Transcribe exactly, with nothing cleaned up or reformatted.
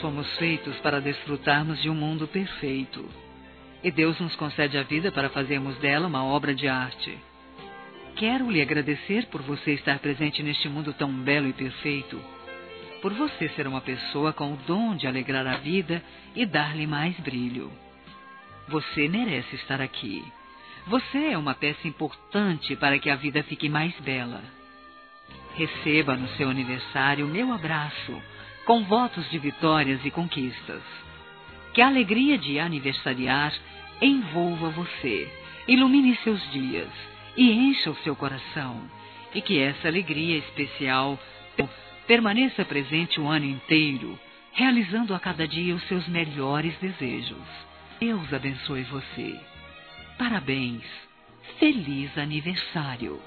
fomos feitos para desfrutarmos de um mundo perfeito. E Deus nos concede a vida para fazermos dela uma obra de arte. Quero lhe agradecer por você estar presente neste mundo tão belo e perfeito, por você ser uma pessoa com o dom de alegrar a vida e dar-lhe mais brilho. Você merece estar aqui. Você é uma peça importante para que a vida fique mais bela. Receba no seu aniversário meu abraço, com votos de vitórias e conquistas. Que a alegria de aniversariar envolva você, ilumine seus dias e encha o seu coração, e que essa alegria especial permaneça presente o ano inteiro, realizando a cada dia os seus melhores desejos. Deus abençoe você. Parabéns. Feliz aniversário.